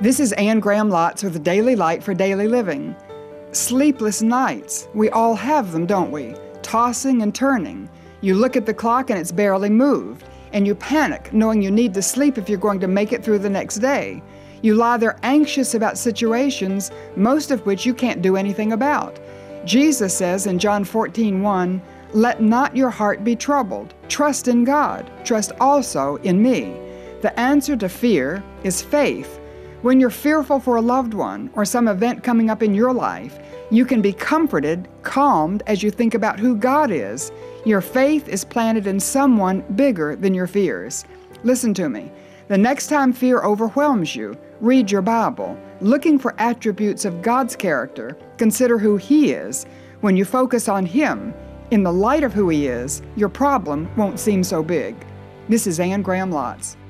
This is Anne Graham Lotz with the Daily Light for Daily Living. Sleepless nights. We all have them, don't we? Tossing and turning. You look at the clock and it's barely moved, and you panic knowing you need to sleep if you're going to make it through the next day. You lie there anxious about situations, most of which you can't do anything about. Jesus says in John 14:1, "Let not your heart be troubled. Trust in God. Trust also in me." The answer to fear is faith. When you're fearful for a loved one or some event coming up in your life, you can be comforted, calmed as you think about who God is. Your faith is planted in someone bigger than your fears. Listen to me. The next time fear overwhelms you, read your Bible. Looking for attributes of God's character, consider who He is. When you focus on Him, in the light of who He is, your problem won't seem so big. This is Anne Graham Lotz.